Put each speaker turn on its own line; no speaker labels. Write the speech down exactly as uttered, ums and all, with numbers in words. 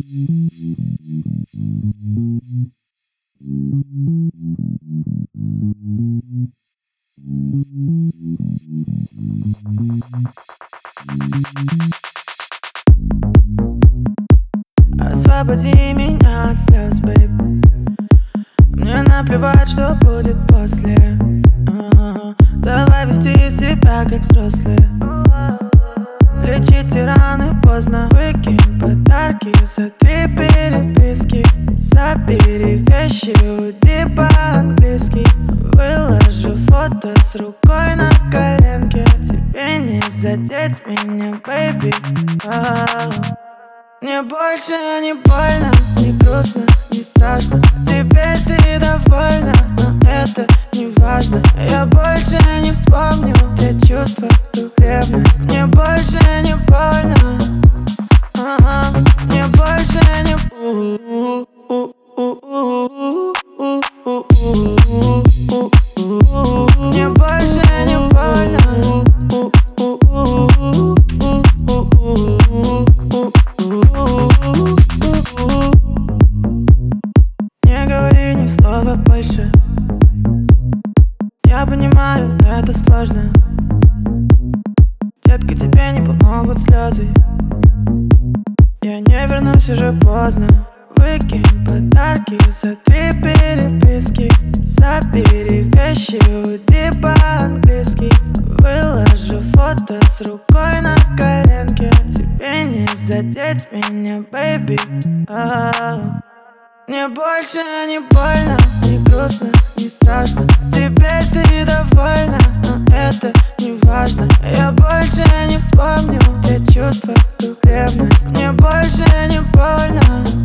Освободи меня от слез, бэйб. Мне наплевать, что будет после. А-а-а. Давай вести себя как взрослые. Лечить раны поздно. Выкинь подарки за три переписки. Забери вещи, уйди по-английски. Выложу фото с рукой на коленке. Тебе не задеть меня, бэйби. Мне больше не больно, не грустно, не страшно. Теперь ты довольна, но это не важно. Я больше не вспомню те чувства, ту ревность. Мне больше не больно, а-а. Мне больше не Мне больше не больно. Не говори ни слова больше. Я понимаю, это сложно. Детка, тебе не помогут слезы. Я не вернусь, уже поздно. Выкинь подарки за три переписки. Забери вещи, уйди по-английски. Выложу фото с рукой на коленке. Тебе не задеть меня, бэйби. Мне больше не больно, не грустно, не страшно. Теперь ты довольна, но это не важно. Я больше не вспомню те чувства, ту ревность. Мне больше не больно.